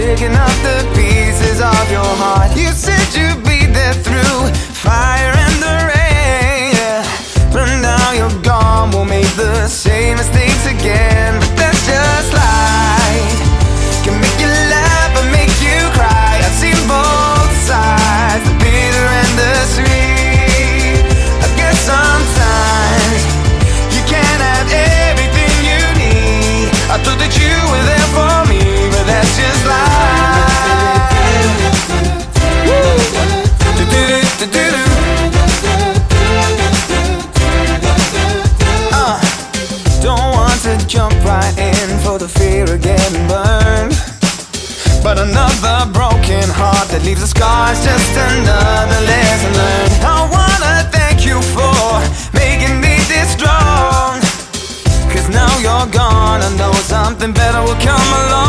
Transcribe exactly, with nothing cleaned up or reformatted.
picking up the pieces of your heart. You said you'd be there through fire and the rain, yeah. But now you're gone, we'll make the same mistakes again. But that's just life. Can make you laugh or make you cry. I've seen both sides, the bitter and the sweet. I guess sometimes you can't have everything you need. I thought that you were there for me, but that's just life. uh, Don't want to jump right in for the fear of getting burned, but another broken heart that leaves a scar is just another lesson learned. I wanna thank you for making me this strong, 'cause now you're gone, I know something better will come along.